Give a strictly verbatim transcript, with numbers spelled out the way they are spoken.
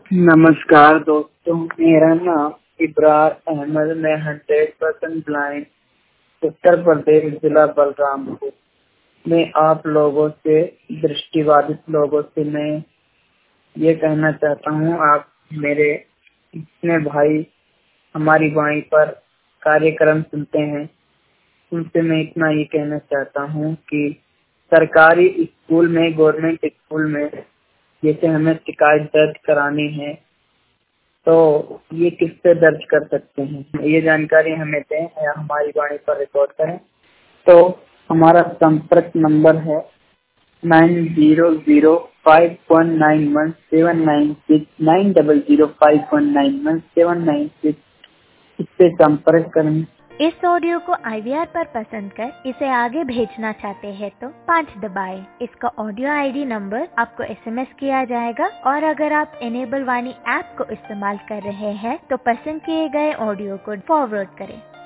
नमस्कार दोस्तों, मेरा नाम इब्रार अहमद, मैं hundred percent blind, Uttar Pradesh, जिला बलरामपुर में आप लोगों से, दृष्टिबाधित लोगों से मैं ये कहना चाहता हूँ, आप मेरे इतने भाई हमारी वाणी पर कार्यक्रम सुनते हैं, उनसे मैं इतना ये कहना चाहता हूँ कि सरकारी स्कूल में, गवर्नमेंट स्कूल में जैसे हमें शिकायत दर्ज करानी है तो ये किससे दर्ज कर सकते हैं, ये जानकारी हमें दें या हमारी वाणी पर रिकॉर्ड करें। तो हमारा संपर्क नंबर है nine zero zero five one nine one seven nine six nine double zero five one nine one seven nine six. इससे संपर्क करें। इस ऑडियो को आई वी आर पर पसंद कर इसे आगे भेजना चाहते हैं तो पाँच दबाएं। इसका ऑडियो आई डी नंबर आपको एस एम एस किया जाएगा और अगर आप इनेबल वाणी ऐप को इस्तेमाल कर रहे हैं तो पसंद किए गए ऑडियो को फॉरवर्ड करें।